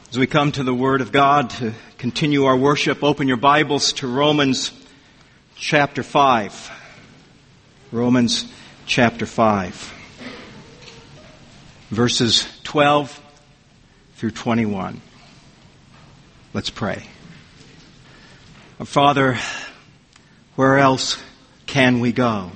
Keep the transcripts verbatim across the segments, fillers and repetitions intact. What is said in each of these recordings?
As we come to the Word of God to continue our worship, open your Bibles to Romans chapter five. Romans chapter five. Verses twelve through twenty-one. Let's pray. Our Father, where else can we go?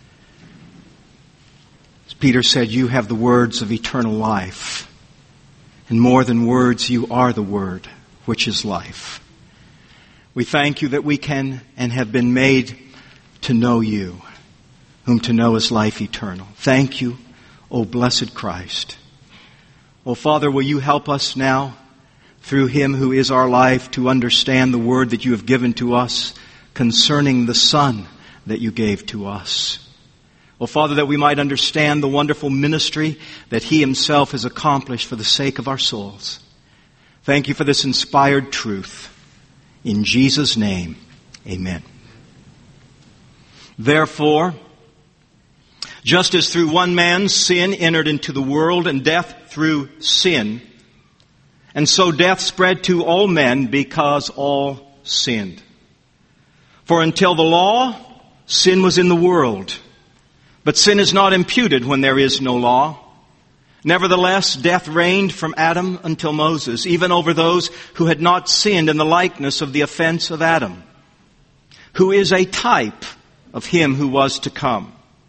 As Peter said, you have the words of eternal life. And more than words, you are the Word, which is life. We thank you that we can and have been made to know you, whom to know is life eternal. Thank you, O blessed Christ. O Father, will you help us now, through Him who is our life, to understand the word that you have given to us concerning the Son that you gave to us. Oh, Father, that we might understand the wonderful ministry that He Himself has accomplished for the sake of our souls. Thank you for this inspired truth. In Jesus' name, amen. Therefore, just as through one man sin entered into the world, and death through sin, and so death spread to all men because all sinned. For until the law, sin was in the world. But sin is not imputed when there is no law. Nevertheless, death reigned from Adam until Moses, even over those who had not sinned in the likeness of the offense of Adam, who is a type of him who was to come.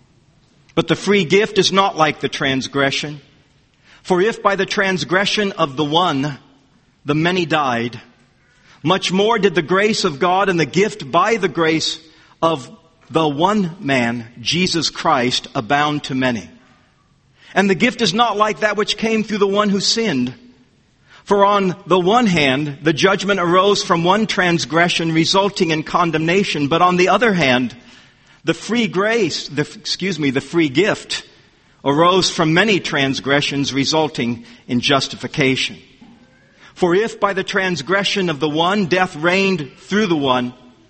But the free gift is not like the transgression. For if by the transgression of the one the many died, much more did the grace of God and the gift by the grace of the one man, Jesus Christ, abound to many. And the gift is not like that which came through the one who sinned. For on the one hand, the judgment arose from one transgression, resulting in condemnation. But on the other hand, the free grace, the, excuse me, the free gift arose from many transgressions, resulting in justification. For if by the transgression of the one, death reigned through the one,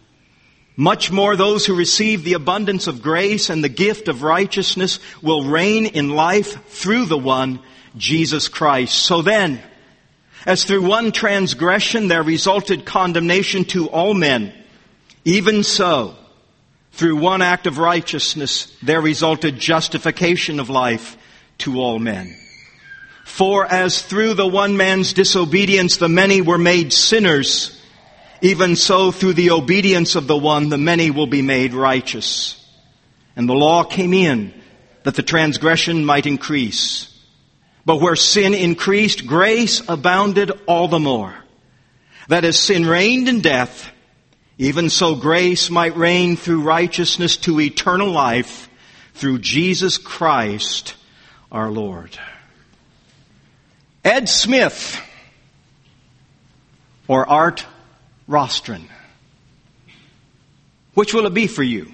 much more those who receive the abundance of grace and the gift of righteousness will reign in life through the one, Jesus Christ. So then, as through one transgression there resulted condemnation to all men, even so, through one act of righteousness there resulted justification of life to all men. For as through the one man's disobedience the many were made sinners, even so, through the obedience of the one, the many will be made righteous. And the law came in that the transgression might increase. But where sin increased, grace abounded all the more. That as sin reigned in death, even so grace might reign through righteousness to eternal life through Jesus Christ our Lord. Ed Smith or Art Rostron. Which will it be for you?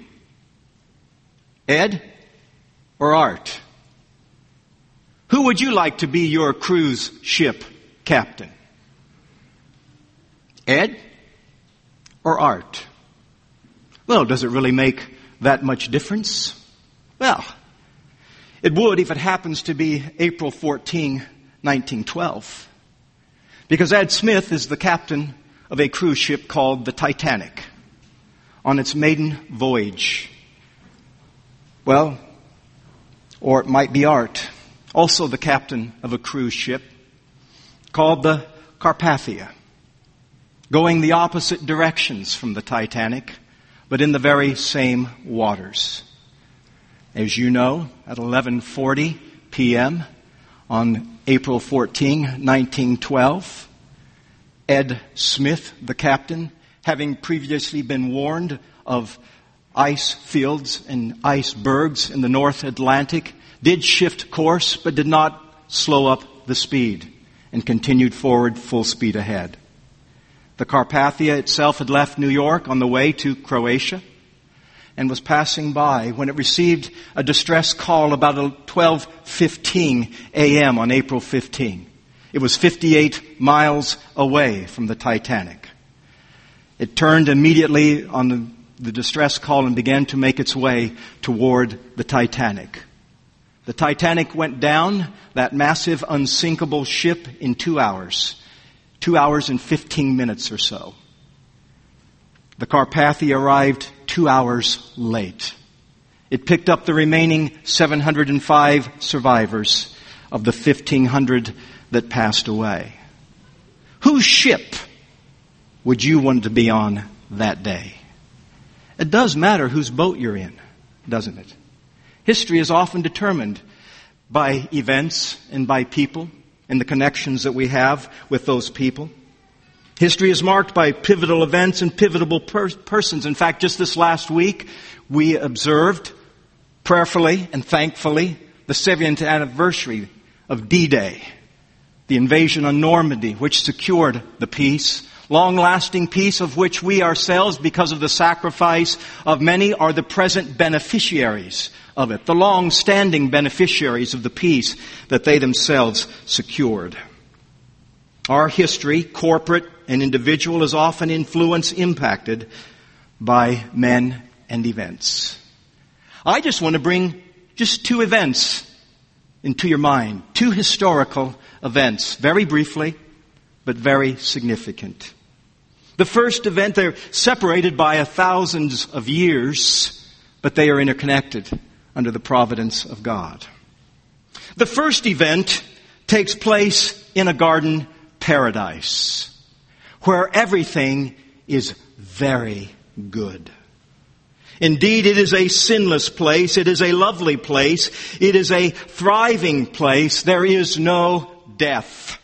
Ed or Art? Who would you like to be your cruise ship captain? Ed or Art? Well, does it really make that much difference? Well, it would if it happens to be April fourteenth, nineteen twelve. Because Ed Smith is the captain of a cruise ship called the Titanic on its maiden voyage. Well, or it might be Art, also the captain of a cruise ship called the Carpathia, going the opposite directions from the Titanic, but in the very same waters. As you know, at eleven forty p.m. on April fourteenth, nineteen twelve, Ed Smith, the captain, having previously been warned of ice fields and icebergs in the North Atlantic, did shift course but did not slow up the speed and continued forward full speed ahead. The Carpathia itself had left New York on the way to Croatia and was passing by when it received a distress call about twelve fifteen a.m. on April fifteenth. It was fifty-eight miles away from the Titanic. It turned immediately on the, the distress call and began to make its way toward the Titanic. The Titanic went down, that massive, unsinkable ship, in two hours. two hours and fifteen minutes or so. The Carpathia arrived two hours late. It picked up the remaining seven hundred five survivors of the fifteen hundred that passed away. Whose ship would you want to be on that day? It does matter whose boat you're in, doesn't it? History is often determined by events and by people and the connections that we have with those people. History is marked by pivotal events and pivotal per- persons. In fact, just this last week, we observed prayerfully and thankfully the seventieth anniversary of D-Day, the invasion on Normandy, which secured the peace, long-lasting peace of which we ourselves, because of the sacrifice of many, are the present beneficiaries of it, the long-standing beneficiaries of the peace that they themselves secured. Our history, corporate and individual, is often influenced, impacted by men and events. I just want to bring just two events into your mind, two historical events, very briefly, but very significant. The first event, they're separated by thousands of years, but they are interconnected under the providence of God. The first event takes place in a garden paradise, where everything is very good. Indeed, it is a sinless place. It is a lovely place. It is a thriving place. There is no death.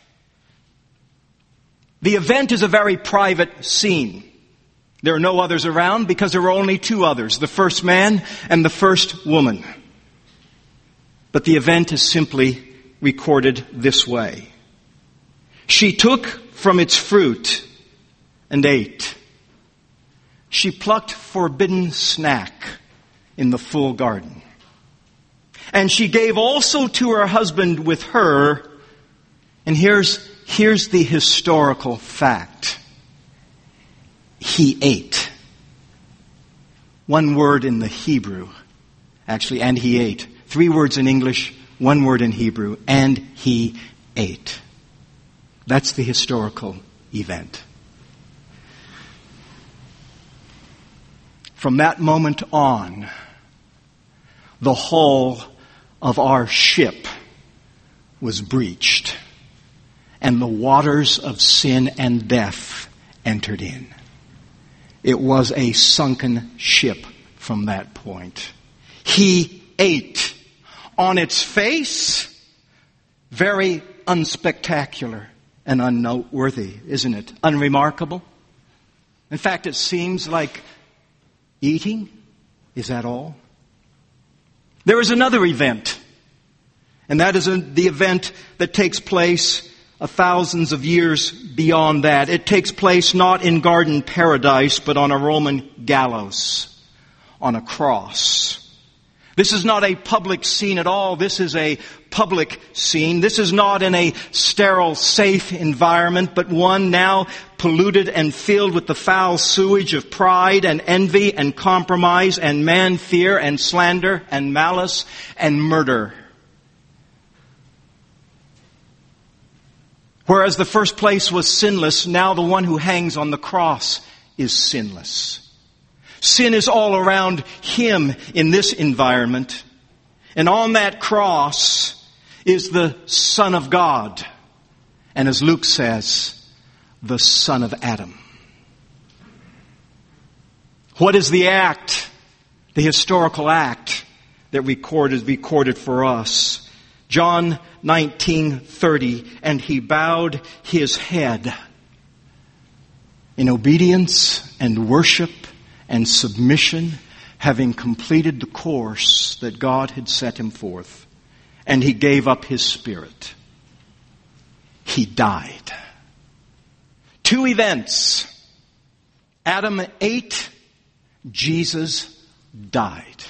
The event is a very private scene. There are no others around because there were only two others, the first man and the first woman. But the event is simply recorded this way. She took from its fruit and ate. She plucked forbidden snack in the full garden. And she gave also to her husband with her. And here's, here's the historical fact. He ate. One word in the Hebrew, actually, and he ate. Three words in English, one word in Hebrew, and he ate. That's the historical event. From that moment on, the hull of our ship was breached, and the waters of sin and death entered in. It was a sunken ship from that point. He ate. On its face, very unspectacular and unnoteworthy, isn't it? Unremarkable. In fact, it seems like eating. Is that all? There is another event, and that is the event that takes place thousands of years beyond that. It takes place not in garden paradise, but on a Roman gallows, on a cross. This is not a public scene at all. This is a public scene. This is not in a sterile, safe environment, but one now polluted and filled with the foul sewage of pride and envy and compromise and man fear and slander and malice and murder. Whereas the first place was sinless, now the one who hangs on the cross is sinless. Sin is all around him in this environment. And on that cross is the Son of God. And as Luke says, the Son of Adam. What is the act, the historical act that recorded, recorded for us? John nineteen thirty, and he bowed his head in obedience and worship and submission, having completed the course that God had set him forth. And he gave up his spirit. He died. Two events. Adam ate, Jesus died.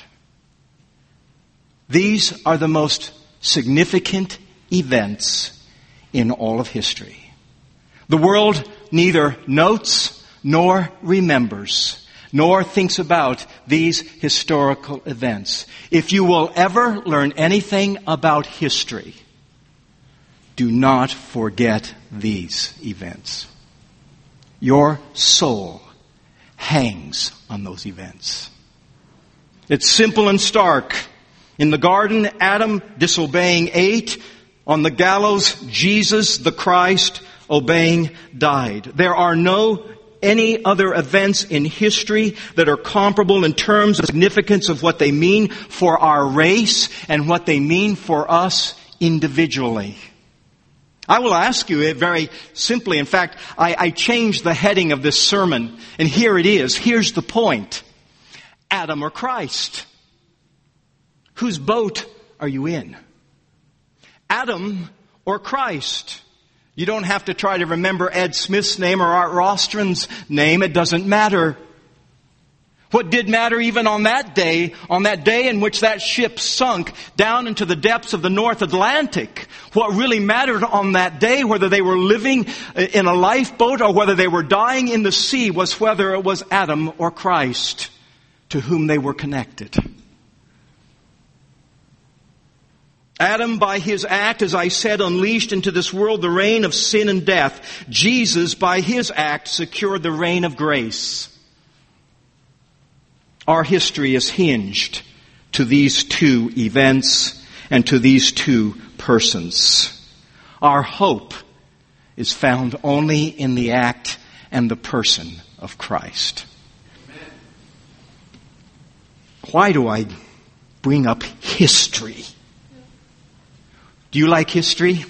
These are the most significant events in all of history. The world neither notes nor remembers, nor thinks about these historical events. If you will ever learn anything about history, do not forget these events. Your soul hangs on those events. It's simple and stark. In the garden, Adam, disobeying, ate. On the gallows, Jesus, the Christ, obeying, died. There are no any other events in history that are comparable in terms of significance of what they mean for our race and what they mean for us individually. I will ask you very simply. In fact, I, I changed the heading of this sermon, and here it is. Here's the point. Adam or Christ? Whose boat are you in? Adam or Christ? You don't have to try to remember Ed Smith's name or Art Rostron's name. It doesn't matter. What did matter even on that day, on that day in which that ship sunk down into the depths of the North Atlantic, what really mattered on that day, whether they were living in a lifeboat or whether they were dying in the sea, was whether it was Adam or Christ to whom they were connected. Adam, by his act, as I said, unleashed into this world the reign of sin and death. Jesus, by his act, secured the reign of grace. Our history is hinged to these two events and to these two persons. Our hope is found only in the act and the person of Christ. Why do I bring up history? Do you like history?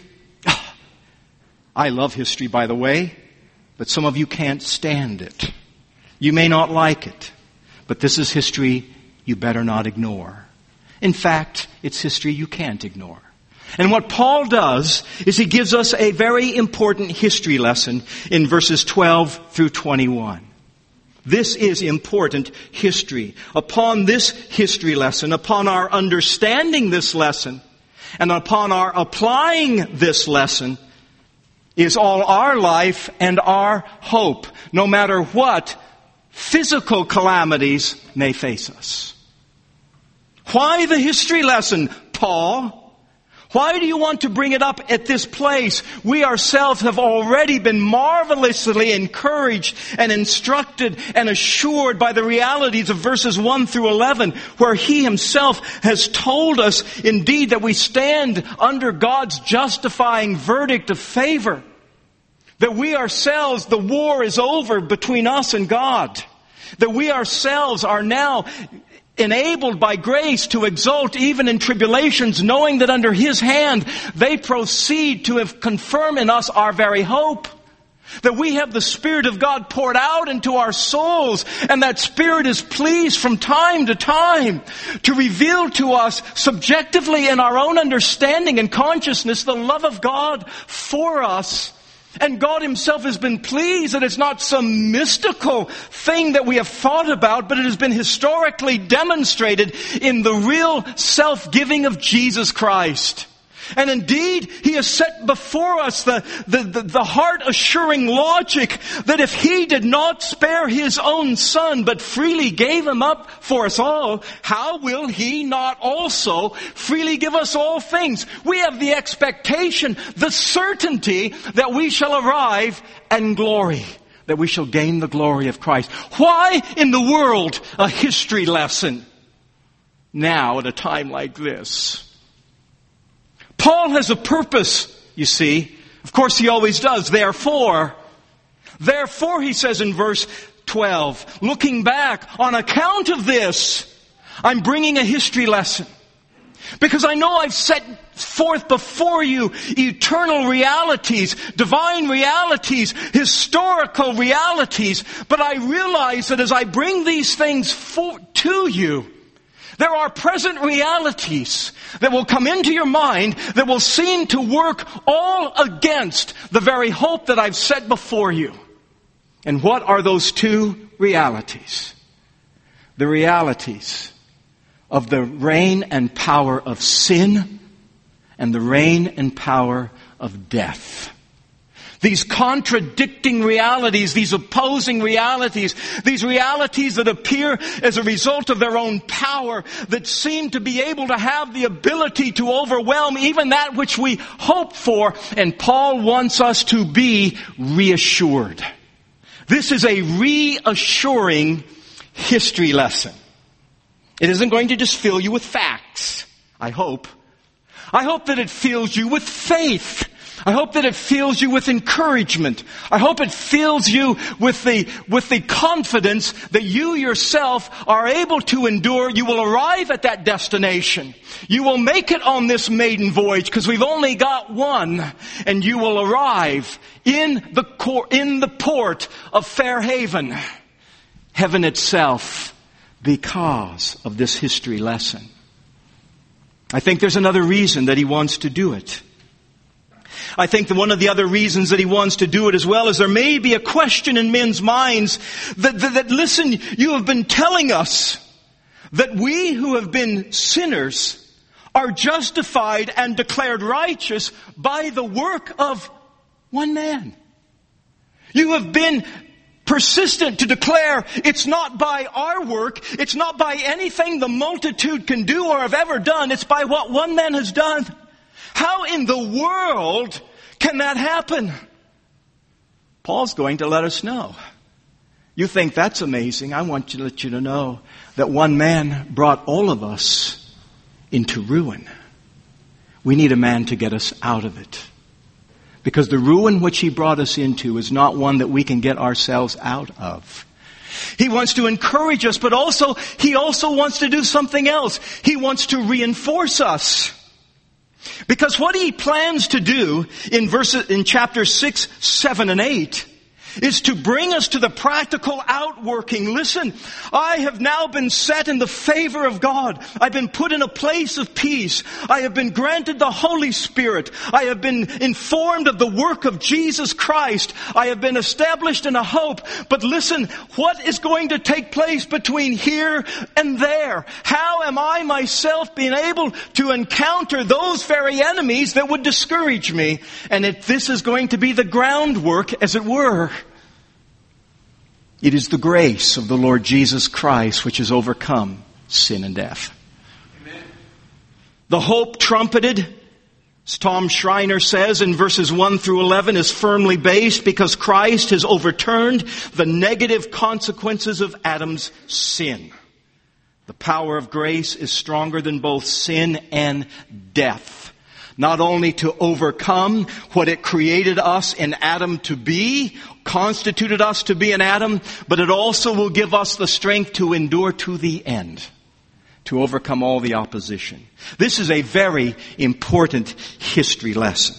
I love history, by the way, but some of you can't stand it. You may not like it, but this is history you better not ignore. In fact, it's history you can't ignore. And what Paul does is he gives us a very important history lesson in verses twelve through twenty-one. This is important history. Upon this history lesson, upon our understanding this lesson, and upon our applying this lesson, is all our life and our hope, no matter what physical calamities may face us. Why the history lesson, Paul? Why do you want to bring it up at this place? We ourselves have already been marvelously encouraged and instructed and assured by the realities of verses one through eleven, where he himself has told us indeed that we stand under God's justifying verdict of favor. That we ourselves, the war is over between us and God. That we ourselves are now enabled by grace to exult even in tribulations, knowing that under his hand they proceed to have confirm in us our very hope. That we have the Spirit of God poured out into our souls, and that Spirit is pleased from time to time to reveal to us subjectively in our own understanding and consciousness the love of God for us. And God himself has been pleased that it's not some mystical thing that we have thought about, but it has been historically demonstrated in the real self-giving of Jesus Christ. And indeed, he has set before us the, the, the, the heart-assuring logic that if he did not spare his own son, but freely gave him up for us all, how will he not also freely give us all things? We have the expectation, the certainty that we shall arrive in glory, that we shall gain the glory of Christ. Why in the world a history lesson now at a time like this? Paul has a purpose, you see. Of course, he always does. Therefore, therefore, he says in verse twelve, looking back, on account of this, I'm bringing a history lesson. Because I know I've set forth before you eternal realities, divine realities, historical realities. But I realize that as I bring these things for, to you, there are present realities that will come into your mind that will seem to work all against the very hope that I've set before you. And what are those two realities? The realities of the reign and power of sin and the reign and power of death. These contradicting realities, these opposing realities, these realities that appear as a result of their own power, that seem to be able to have the ability to overwhelm even that which we hope for. And Paul wants us to be reassured. This is a reassuring history lesson. It isn't going to just fill you with facts, I hope. I hope that it fills you with faith. I hope that it fills you with encouragement. I hope it fills you with the, with the confidence that you yourself are able to endure. You will arrive at that destination. You will make it on this maiden voyage because we've only got one, and you will arrive in the cor- in the port of Fair Haven, heaven itself, because of this history lesson. I think there's another reason that he wants to do it. I think that one of the other reasons that he wants to do it as well is there may be a question in men's minds that, that, that listen, you have been telling us that we who have been sinners are justified and declared righteous by the work of one man. You have been persistent to declare it's not by our work, it's not by anything the multitude can do or have ever done, it's by what one man has done. How in the world can that happen? Paul's going to let us know. You think that's amazing. I want to let you to know that one man brought all of us into ruin. We need a man to get us out of it. Because the ruin which he brought us into is not one that we can get ourselves out of. He wants to encourage us, but also, he also wants to do something else. He wants to reinforce us. Because what he plans to do in verses, in chapter six, seven, and eight is to bring us to the practical outworking. Listen, I have now been set in the favor of God. I've been put in a place of peace. I have been granted the Holy Spirit. I have been informed of the work of Jesus Christ. I have been established in a hope. But listen, what is going to take place between here and there? How am I myself being able to encounter those very enemies that would discourage me? And if this is going to be the groundwork, as it were, it is the grace of the Lord Jesus Christ which has overcome sin and death. Amen. The hope trumpeted, as Tom Schreiner says in verses one through eleven, is firmly based because Christ has overturned the negative consequences of Adam's sin. The power of grace is stronger than both sin and death. Not only to overcome what it created us in Adam to be, constituted us to be in Adam, but it also will give us the strength to endure to the end, to overcome all the opposition. This is a very important history lesson.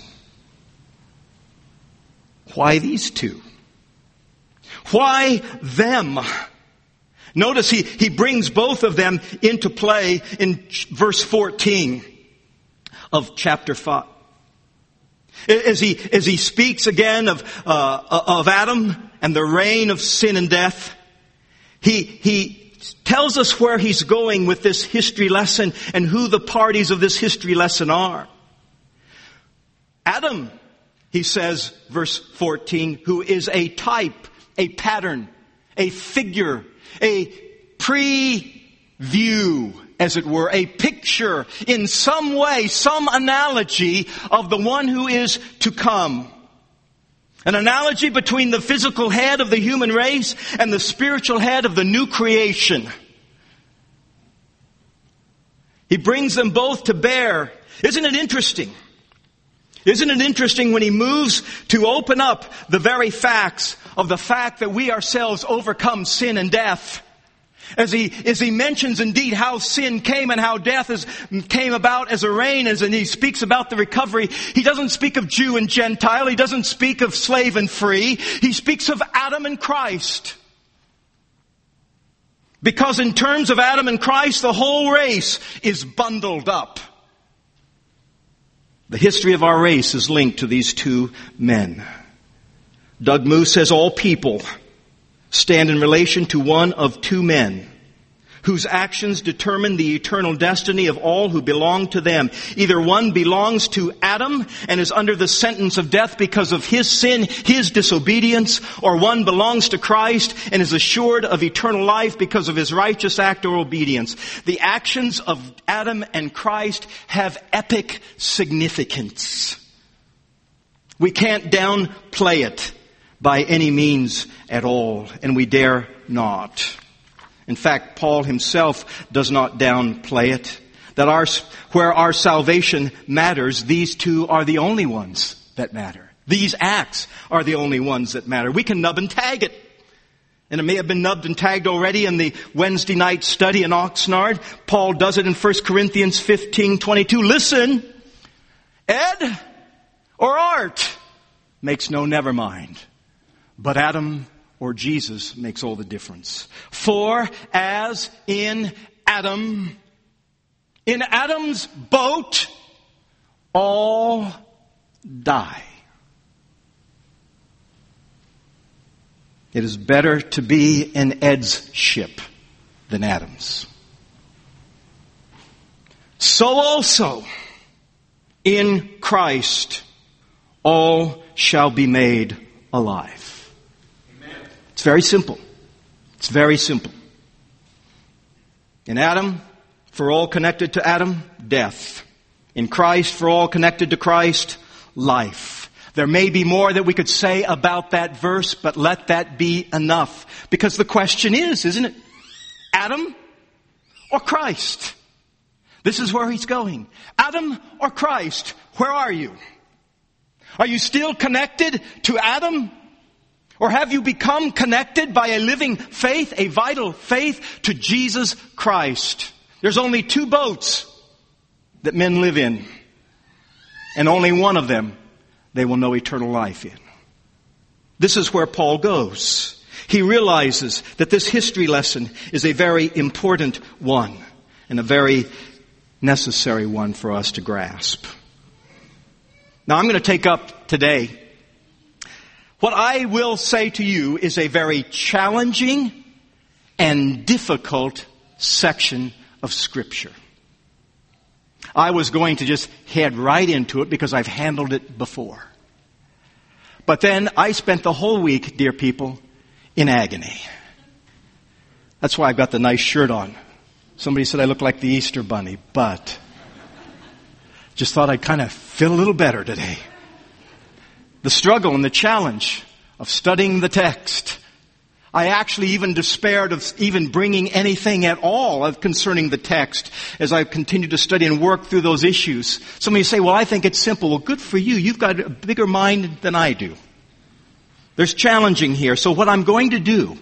Why these two? Why them? Notice he, he brings both of them into play in verse fourteen. Of chapter five. As he, as he speaks again of, uh, of Adam and the reign of sin and death, he, he tells us where he's going with this history lesson and who the parties of this history lesson are. Adam, he says, verse fourteen, who is a type, a pattern, a figure, a preview, as it were, a picture in some way, some analogy of the one who is to come. An analogy between the physical head of the human race and the spiritual head of the new creation. He brings them both to bear. Isn't it interesting? Isn't it interesting when he moves to open up the very facts of the fact that we ourselves overcome sin and death? As he, as he mentions indeed how sin came and how death is, came about as a reign, as and he speaks about the recovery, he doesn't speak of Jew and Gentile, he doesn't speak of slave and free, he speaks of Adam and Christ. Because in terms of Adam and Christ, the whole race is bundled up. The history of our race is linked to these two men. Doug Moo says all people stand in relation to one of two men whose actions determine the eternal destiny of all who belong to them. Either one belongs to Adam and is under the sentence of death because of his sin, his disobedience, or one belongs to Christ and is assured of eternal life because of his righteous act or obedience. The actions of Adam and Christ have epic significance. We can't downplay it by any means at all, and we dare not. In fact, Paul himself does not downplay it. That our, where our salvation matters, these two are the only ones that matter. These acts are the only ones that matter. We can nub and tag it. And it may have been nubbed and tagged already in the Wednesday night study in Oxnard. Paul does it in First Corinthians fifteen twenty-two. Listen, Ed or Art makes no never mind. But Adam or Jesus makes all the difference. For as in Adam, in Adam's boat, all die. It is better to be in Ed's ship than Adam's. So also, in Christ, all shall be made alive. It's very simple. It's very simple. In Adam, for all connected to Adam, death. In Christ, for all connected to Christ, life. There may be more that we could say about that verse, but let that be enough. Because the question is, isn't it? Adam or Christ? This is where he's going. Adam or Christ, where are you? Are you still connected to Adam? Or have you become connected by a living faith, a vital faith to Jesus Christ? There's only two boats that men live in. And only one of them they will know eternal life in. This is where Paul goes. He realizes that this history lesson is a very important one and a very necessary one for us to grasp. Now I'm going to take up today what I will say to you is a very challenging and difficult section of Scripture. I was going to just head right into it because I've handled it before. But then I spent the whole week, dear people, in agony. That's why I've got the nice shirt on. Somebody said I look like the Easter Bunny, but just thought I'd kind of feel a little better today. The struggle and the challenge of studying the text. I actually even despaired of even bringing anything at all concerning the text as I've continued to study and work through those issues. Some of you say, well, I think it's simple. Well, good for you. You've got a bigger mind than I do. There's challenging here. So what I'm going to do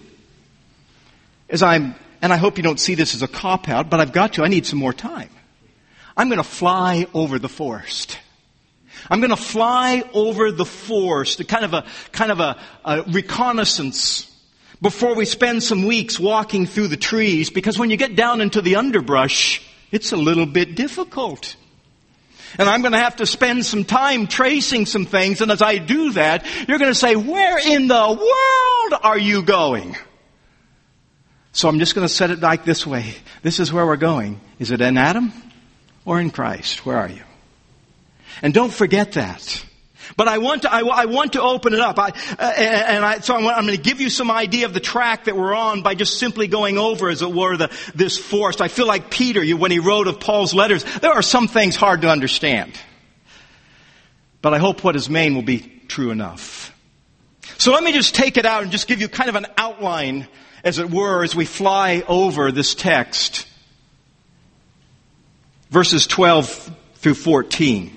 is I'm, and I hope you don't see this as a cop-out, but I've got to. I need some more time. I'm going to fly over the forest. I'm going to fly over the forest, kind of a kind of a, a reconnaissance before we spend some weeks walking through the trees, because when you get down into the underbrush, it's a little bit difficult. And I'm going to have to spend some time tracing some things, and as I do that, you're going to say, where in the world are you going? So I'm just going to set it like this way. This is where we're going. Is it in Adam or in Christ? Where are you? And don't forget that. But I want to, I, I want to open it up. I, uh, and I, so I'm, I'm going to give you some idea of the track that we're on by just simply going over, as it were, the, this forest. I feel like Peter, you, when he wrote of Paul's letters, there are some things hard to understand. But I hope what is main will be true enough. So let me just take it out and just give you kind of an outline, as it were, as we fly over this text. Verses twelve through fourteen.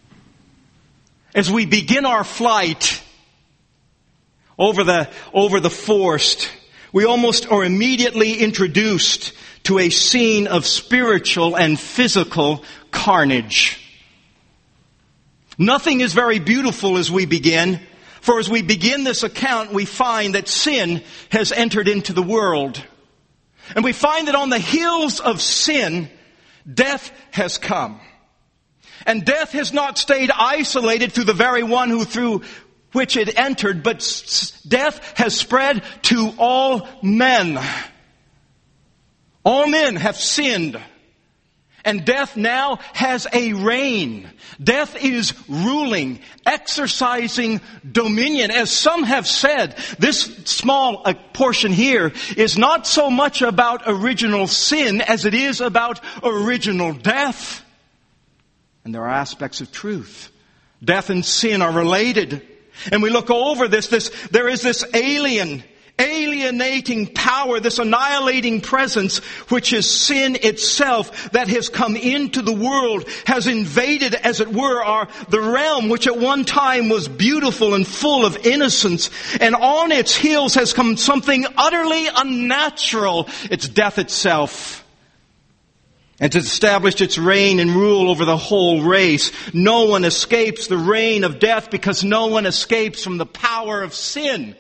As we begin our flight over the, over the forest, we almost are immediately introduced to a scene of spiritual and physical carnage. Nothing is very beautiful as we begin, for as we begin this account, we find that sin has entered into the world. And we find that on the heels of sin, death has come. And death has not stayed isolated through the very one who through which it entered, but death has spread to all men. All men have sinned. And death now has a reign. Death is ruling, exercising dominion. As some have said, this small uh, portion here is not so much about original sin as it is about original death. And there are aspects of truth. Death and sin are related. And we look over this, this, there is this alien, alienating power, this annihilating presence, which is sin itself, that has come into the world, has invaded, as it were, our, the realm which at one time was beautiful and full of innocence. And on its heels has come something utterly unnatural. It's death itself. And to establish its reign and rule over the whole race. No one escapes the reign of death because no one escapes from the power of sin.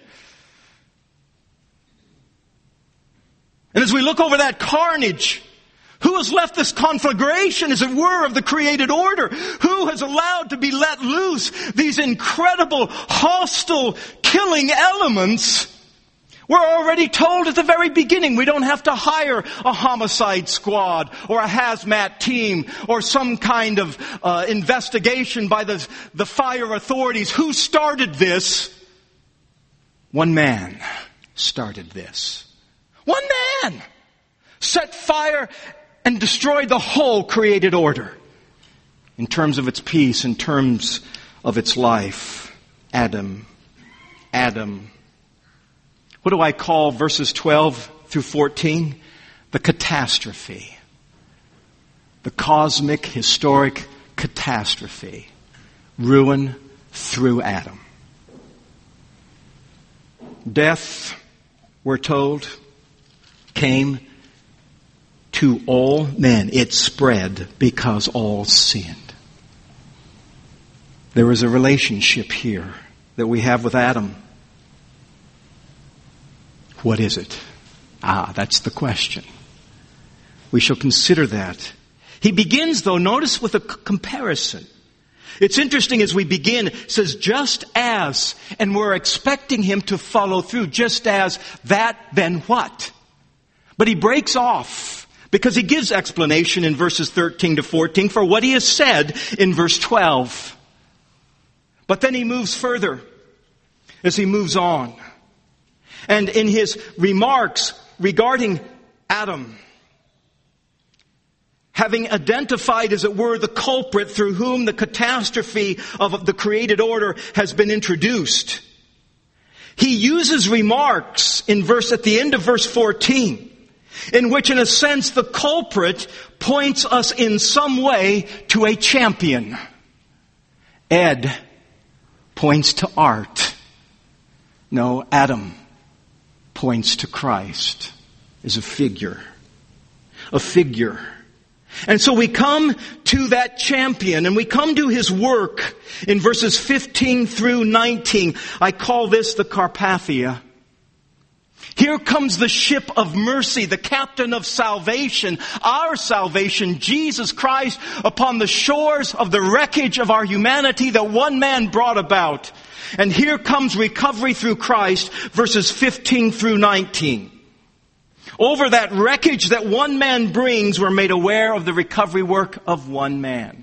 And as we look over that carnage, who has left this conflagration, as it were, of the created order? Who has allowed to be let loose these incredible, hostile, killing elements? We're already told at the very beginning we don't have to hire a homicide squad or a hazmat team or some kind of uh, investigation by the, the fire authorities. Who started this? One man started this. One man set fire and destroyed the whole created order in terms of its peace, in terms of its life. Adam. Adam. What do I call verses twelve through fourteen? The catastrophe. The cosmic, historic catastrophe. Ruin through Adam. Death, we're told, came to all men. It spread because all sinned. There is a relationship here that we have with Adam. What is it? Ah, that's the question. We shall consider that. He begins, though, notice, with a c- comparison. It's interesting as we begin, it says, just as, and we're expecting him to follow through, just as, that, then what? But he breaks off because he gives explanation in verses thirteen to fourteen for what he has said in verse twelve. But then he moves further as he moves on. And in his remarks regarding Adam, having identified, as it were, the culprit through whom the catastrophe of the created order has been introduced, he uses remarks in verse, at the end of verse fourteen, in which, in a sense, the culprit points us in some way to a champion. Ed points to art. No, Adam points to Christ as a figure. A figure. And so we come to that champion and we come to his work in verses fifteen through nineteen. I call this the Carpathia. Here comes the ship of mercy, the captain of salvation, our salvation, Jesus Christ, upon the shores of the wreckage of our humanity that one man brought about. And here comes recovery through Christ, verses fifteen through nineteen. Over that wreckage that one man brings, we're made aware of the recovery work of one man.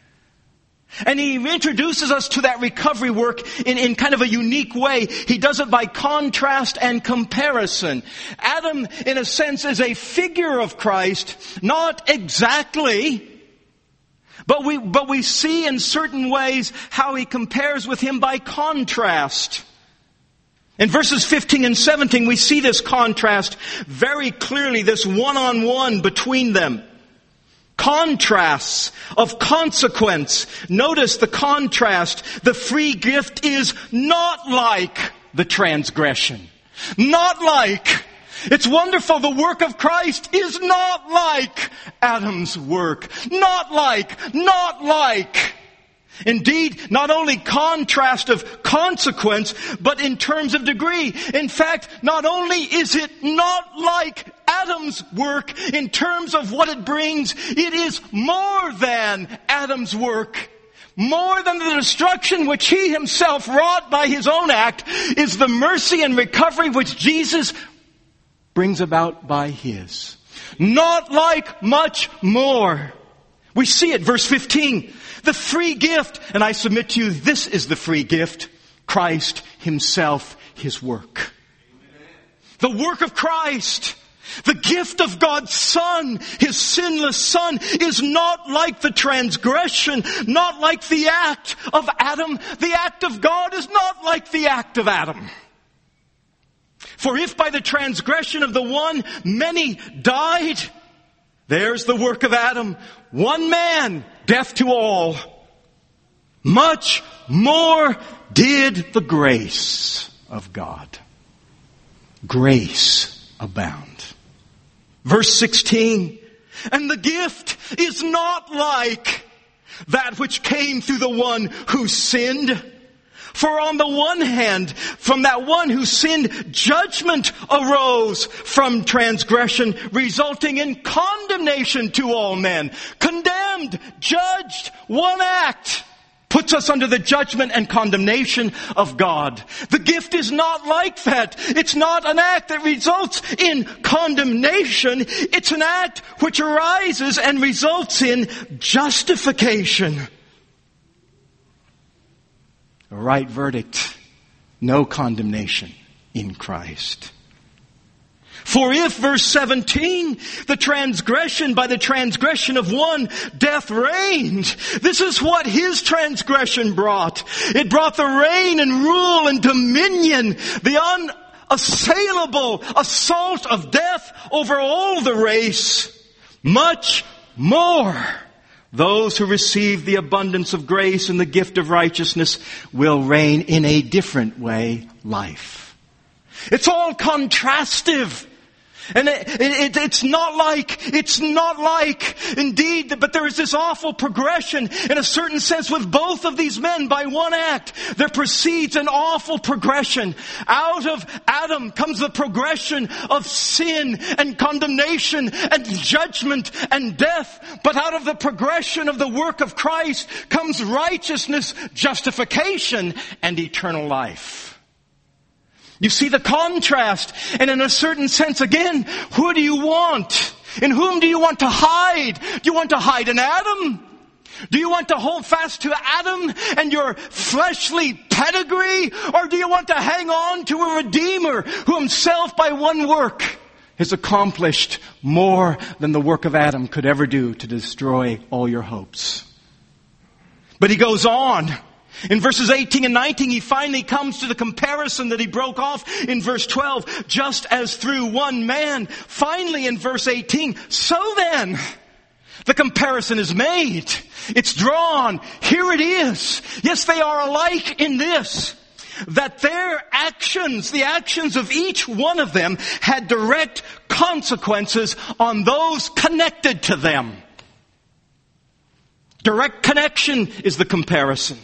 And he introduces us to that recovery work in, in kind of a unique way. He does it by contrast and comparison. Adam, in a sense, is a figure of Christ, not exactly, but we, but we see in certain ways how he compares with him by contrast. In verses fifteen and seventeen, we see this contrast very clearly, this one-on-one between them. Contrasts of consequence. Notice the contrast. The free gift is not like the transgression. Not like. It's wonderful. The work of Christ is not like Adam's work. Not like. Not like. Indeed, not only contrast of consequence, but in terms of degree. In fact, not only is it not like Adam's work in terms of what it brings, it is more than Adam's work. More than the destruction which he himself wrought by his own act is the mercy and recovery which Jesus brings about by his. Not like much more. We see it, verse fifteen. The free gift, and I submit to you, this is the free gift. Christ Himself, His work. The work of Christ. The gift of God's Son, His sinless Son, is not like the transgression, not like the act of Adam. The act of God is not like the act of Adam. For if by the transgression of the one many died, there's the work of Adam, one man, death to all, much more did the grace of God, grace abound. Verse sixteen, and the gift is not like that which came through the one who sinned. For on the one hand, from that one who sinned, judgment arose from transgression, resulting in condemnation to all men. Condemned, judged, one act puts us under the judgment and condemnation of God. The gift is not like that. It's not an act that results in condemnation. It's an act which arises and results in justification. A right verdict, no condemnation in Christ. For if, verse seventeen, the transgression by the transgression of one, death reigned. This is what His transgression brought. It brought the reign and rule and dominion, the unassailable assault of death over all the race. Much more, those who receive the abundance of grace and the gift of righteousness will reign in a different way, life. It's all contrastive. And it, it, it's not like, it's not like, indeed, but there is this awful progression in a certain sense with both of these men by one act. There proceeds an awful progression. Out of Adam comes the progression of sin and condemnation and judgment and death. But out of the progression of the work of Christ comes righteousness, justification, and eternal life. You see the contrast, and in a certain sense, again, who do you want? In whom do you want to hide? Do you want to hide in Adam? Do you want to hold fast to Adam and your fleshly pedigree? Or do you want to hang on to a Redeemer who Himself by one work has accomplished more than the work of Adam could ever do to destroy all your hopes? But he goes on. In verses eighteen and nineteen, he finally comes to the comparison that he broke off in verse twelve. Just as through one man, finally in verse eighteen, so then, the comparison is made. It's drawn. Here it is. Yes, they are alike in this, that their actions, the actions of each one of them, had direct consequences on those connected to them. Direct connection is the comparison.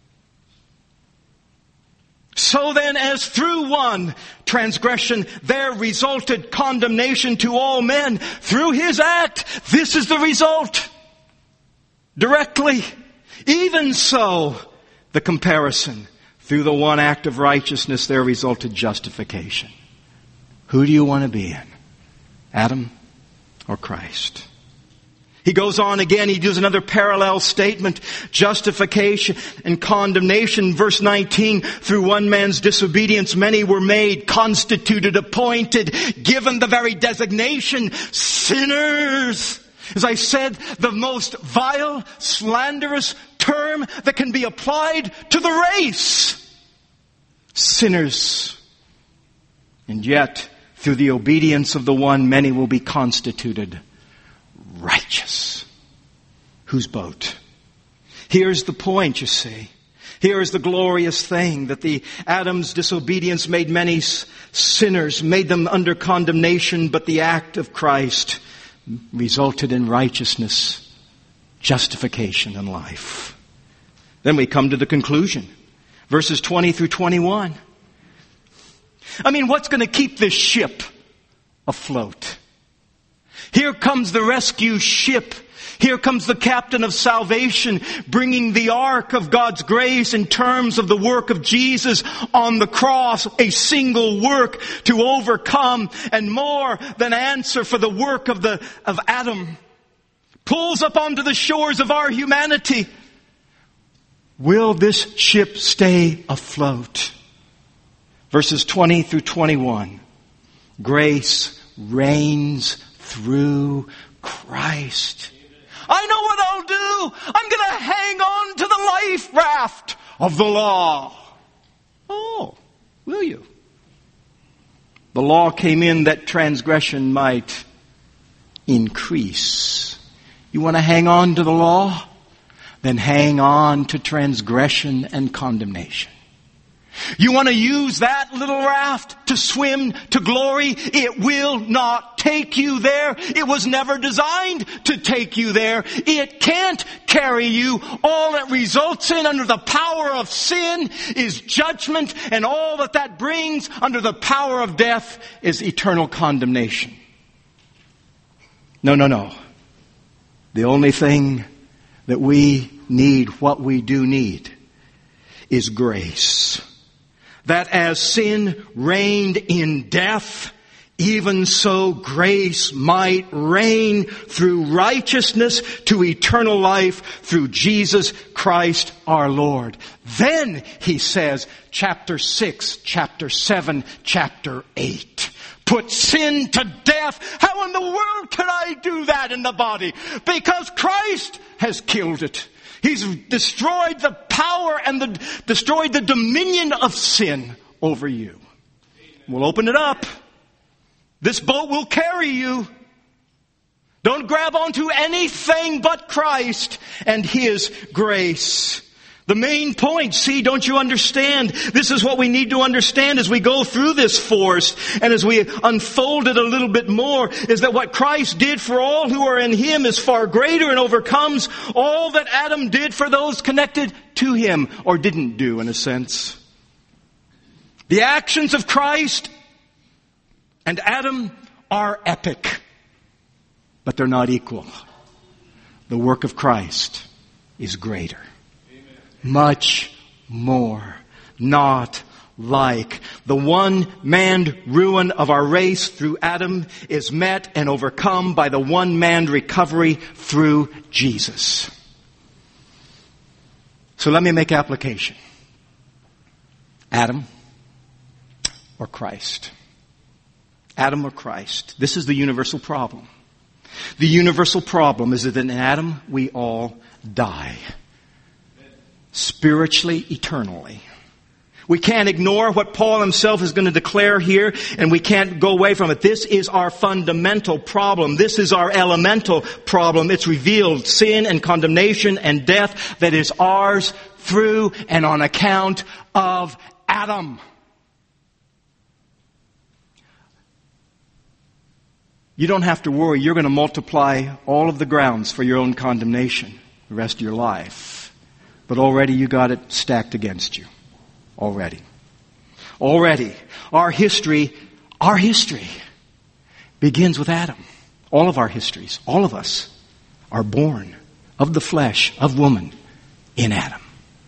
So then, as through one transgression there resulted condemnation to all men, through His act, this is the result. Directly. Even so, the comparison, through the one act of righteousness there resulted justification. Who do you want to be in? Adam or Christ? He goes on again, he does another parallel statement. Justification and condemnation. Verse nineteen, through one man's disobedience many were made, constituted, appointed, given the very designation, sinners. As I said, the most vile, slanderous term that can be applied to the race. Sinners. And yet, through the obedience of the one, many will be constituted righteous. Whose boat? Here's the point, you see. Here is the glorious thing, that the Adam's disobedience made many sinners, made them under condemnation, but the act of Christ resulted in righteousness, justification, and life. Then we come to the conclusion. Verses twenty through twenty-one. I mean, what's going to keep this ship afloat? Here comes the rescue ship. Here comes the captain of salvation, bringing the ark of God's grace in terms of the work of Jesus on the cross, a single work to overcome and more than answer for the work of the of Adam. Pulls up onto the shores of our humanity. Will this ship stay afloat? Verses twenty through twenty-one. Grace reigns through Christ. I know what I'll do. I'm going to hang on to the life raft of the law. Oh, will you? The law came in that transgression might increase. You want to hang on to the law? Then hang on to transgression and condemnation. You want to use that little raft to swim to glory? It will not take you there. It was never designed to take you there. It can't carry you. All it results in under the power of sin is judgment, and all that that brings under the power of death is eternal condemnation. No, no, no. The only thing that we need, what we do need, is grace. That as sin reigned in death, even so grace might reign through righteousness to eternal life through Jesus Christ our Lord. Then, he says, chapter six, chapter seven, chapter eight. Put sin to death. How in the world can I do that in the body? Because Christ has killed it. He's destroyed the power and the, destroyed the dominion of sin over you. We'll open it up. This boat will carry you. Don't grab onto anything but Christ and His grace. The main point, see, don't you understand? This is what we need to understand as we go through this force and as we unfold it a little bit more, is that what Christ did for all who are in Him is far greater and overcomes all that Adam did for those connected to him, or didn't do in a sense. The actions of Christ and Adam are epic, but they're not equal. The work of Christ is greater. Much more. Not like. The one-man ruin of our race through Adam is met and overcome by the one-man recovery through Jesus. So let me make application. Adam or Christ? Adam or Christ? This is the universal problem. The universal problem is that in Adam we all die. Spiritually, eternally. We can't ignore what Paul himself is going to declare here, and we can't go away from it. This is our fundamental problem. This is our elemental problem. It's revealed sin and condemnation and death that is ours through and on account of Adam. You don't have to worry. You're going to multiply all of the grounds for your own condemnation the rest of your life. But already you got it stacked against you. Already. Already. Our history, our history begins with Adam. All of our histories, all of us are born of the flesh of woman in Adam.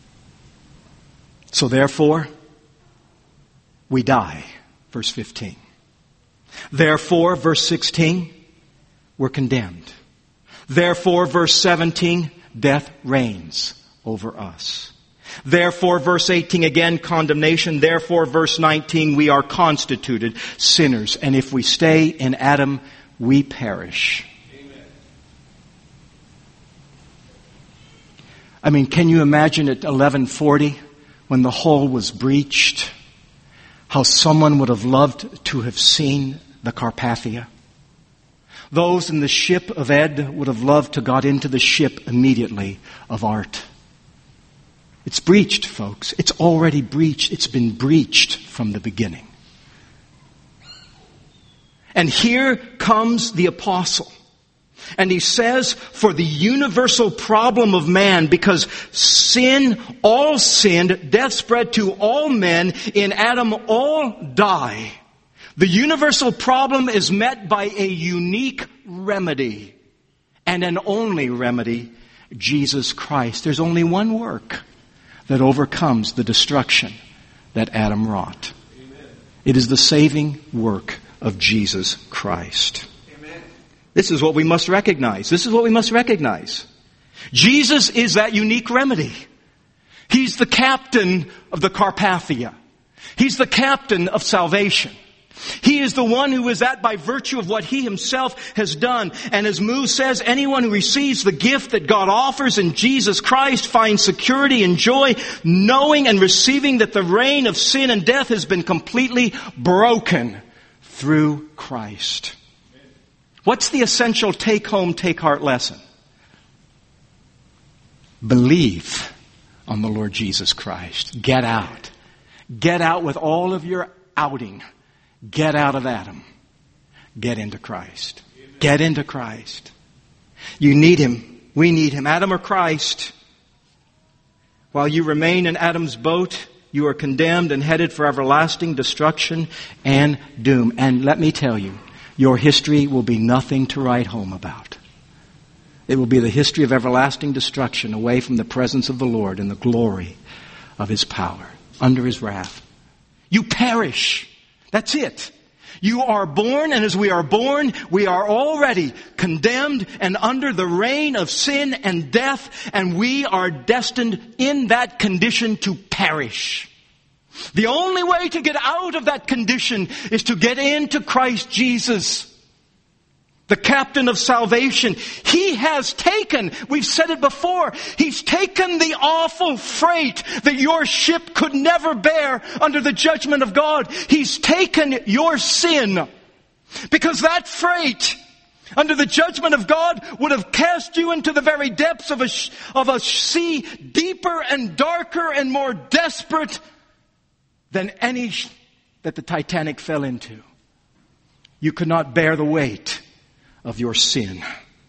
So therefore, we die. Verse fifteen. Therefore, verse sixteen, we're condemned. Therefore, verse seventeen, death reigns over us. Therefore, verse eighteen again, condemnation. Therefore, verse nineteen, we are constituted sinners. And if we stay in Adam, we perish. Amen. I mean, can you imagine at eleven forty, when the hull was breached, how someone would have loved to have seen the Carpathia? Those in the ship of Ed would have loved to got into the ship immediately of Art. It's breached, folks. It's already breached. It's been breached from the beginning. And here comes the apostle. And he says, for the universal problem of man, because sin, all sinned, death spread to all men, in Adam all die. The universal problem is met by a unique remedy. and an only remedy, Jesus Christ. There's only one work that overcomes the destruction that Adam wrought. Amen. It is the saving work of Jesus Christ. Amen. This is what we must recognize. This is what we must recognize. Jesus is that unique remedy. He's the captain of the Carpathia. He's the captain of salvation. He is the one who is that by virtue of what He Himself has done. And as Moo says, anyone who receives the gift that God offers in Jesus Christ finds security and joy, knowing and receiving that the reign of sin and death has been completely broken through Christ. What's the essential take-home, take-heart lesson? Believe on the Lord Jesus Christ. Get out. Get out with all of your outing. Get out of Adam. Get into Christ. Get into Christ. You need Him. We need Him. Adam or Christ. While you remain in Adam's boat, you are condemned and headed for everlasting destruction and doom. And let me tell you, your history will be nothing to write home about. It will be the history of everlasting destruction away from the presence of the Lord and the glory of His power, under His wrath. You perish. That's it. You are born, and as we are born, we are already condemned and under the reign of sin and death, and we are destined in that condition to perish. The only way to get out of that condition is to get into Christ Jesus, the captain of salvation. He has taken, we've said it before, He's taken the awful freight that your ship could never bear under the judgment of God. He's taken your sin. Because that freight, under the judgment of God, would have cast you into the very depths of a, of a sea deeper and darker and more desperate than any that the Titanic fell into. You could not bear the weight of your sin.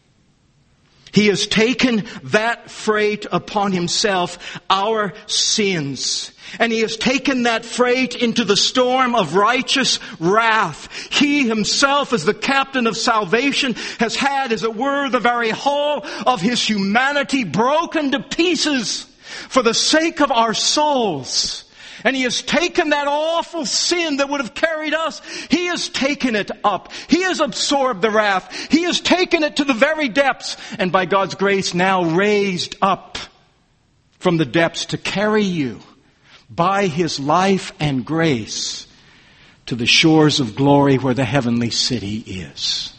He has taken that freight upon Himself, our sins. And He has taken that freight into the storm of righteous wrath. He Himself, as the captain of salvation, has had, as it were, the very hull of His humanity broken to pieces for the sake of our souls. And He has taken that awful sin that would have carried us. He has taken it up. He has absorbed the wrath. He has taken it to the very depths. And by God's grace now raised up from the depths to carry you by His life and grace to the shores of glory where the heavenly city is.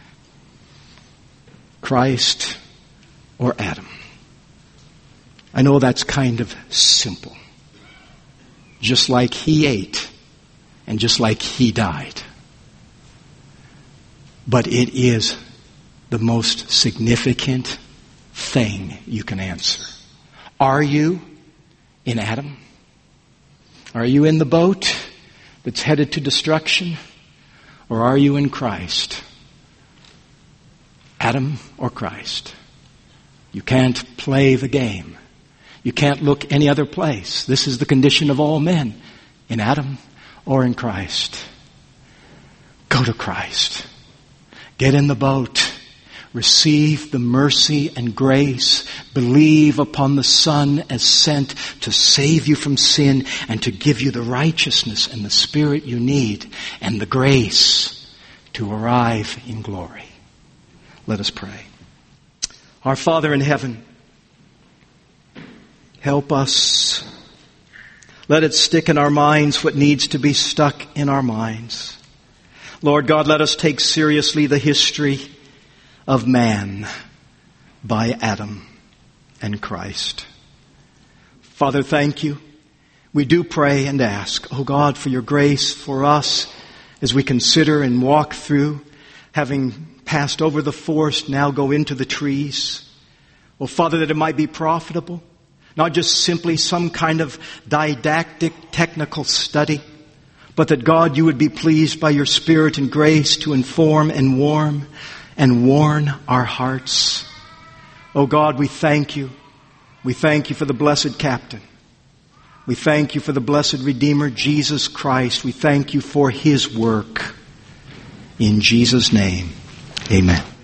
Christ or Adam. I know that's kind of simple. Just like He ate and just like He died. But it is the most significant thing you can answer. Are you in Adam? Are you in the boat that's headed to destruction? Or are you in Christ? Adam or Christ? You can't play the game. You can't look any other place. This is the condition of all men, in Adam or in Christ. Go to Christ. Get in the boat. Receive the mercy and grace. Believe upon the Son as sent to save you from sin and to give you the righteousness and the Spirit you need and the grace to arrive in glory. Let us pray. Our Father in heaven, help us. Let it stick in our minds what needs to be stuck in our minds. Lord God, let us take seriously the history of man by Adam and Christ. Father, thank you. We do pray and ask, oh God, for your grace for us as we consider and walk through, having passed over the forest, now go into the trees. Oh Father, that it might be profitable. Not just simply some kind of didactic, technical study, but that God, you would be pleased by your Spirit and grace to inform and warm and warn our hearts. Oh God, we thank you. We thank you for the blessed captain. We thank you for the blessed Redeemer, Jesus Christ. We thank you for His work. In Jesus' name, amen.